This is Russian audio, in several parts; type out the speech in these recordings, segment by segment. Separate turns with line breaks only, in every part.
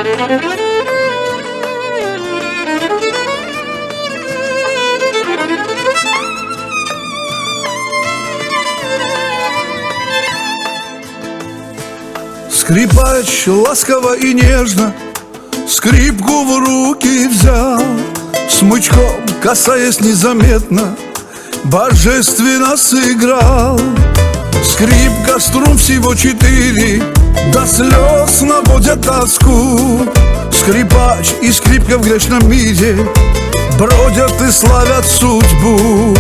Скрипач ласково и нежно скрипку в руки взял, смычком, касаясь незаметно, божественно сыграл. Скрипка, струн всего 4, до слез наводят тоску. Скрипач и скрипка в грешном мире бродят и славят судьбу.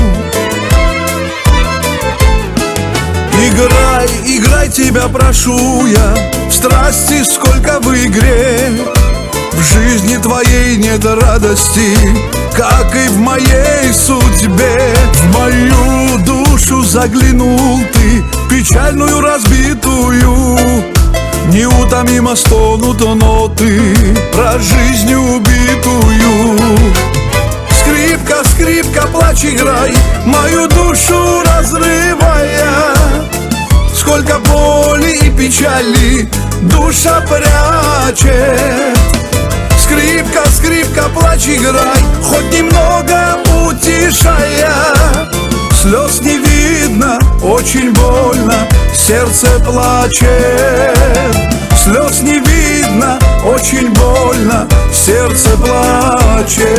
Играй, играй, тебя прошу я, в страсти сколько в игре. В жизни твоей нет радости, как и в моей судьбе. В мою душу заглянул ты, печальную, разбитую. Неутомимо стонут ноты про жизнь убитую. Скрипка, скрипка, плачь, играй, мою душу разрывая. Сколько боли и печали душа прячет. Скрипка, скрипка, плачь, играй, хоть немного утешая. Слез не видно, очень больно, сердце плачет. Слез не видно, очень больно, сердце плачет.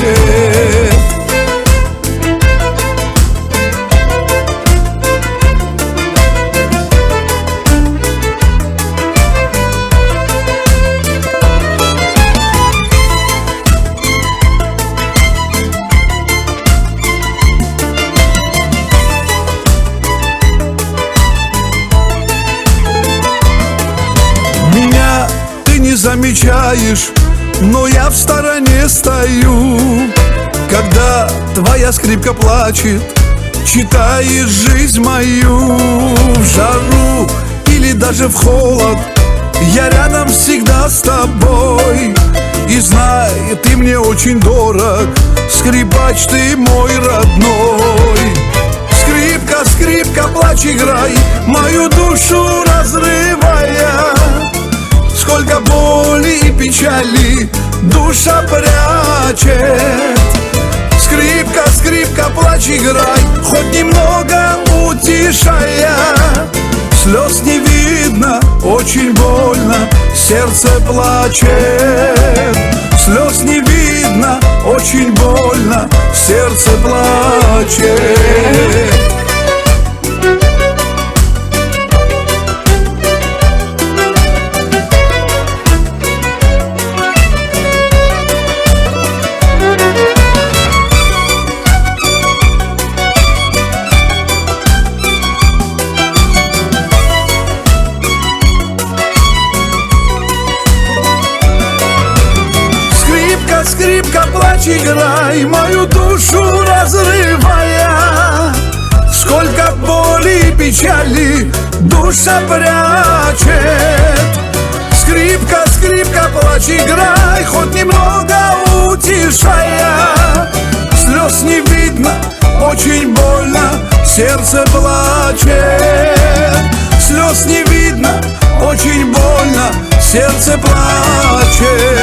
Не замечаешь, но я в стороне стою. Когда твоя скрипка плачет, читаешь жизнь мою. В жару или даже в холод я рядом всегда с тобой. И знай, ты мне очень дорог, скрипач, ты мой родной. Скрипка, скрипка, плачь, играй, мою душу разрывая. Сколько боли и печали душа прячет. Скрипка, скрипка, плачь, играй, хоть немного утешая. Слез не видно, очень больно, сердце плачет. Слез не видно, очень больно, сердце плачет. Скрипка, плачь, играй, мою душу разрывая. Сколько боли и печали душа прячет. Скрипка, скрипка, плачь, играй, хоть немного утешая. Слез не видно, очень больно, сердце плачет. Слез не видно, очень больно, сердце плачет.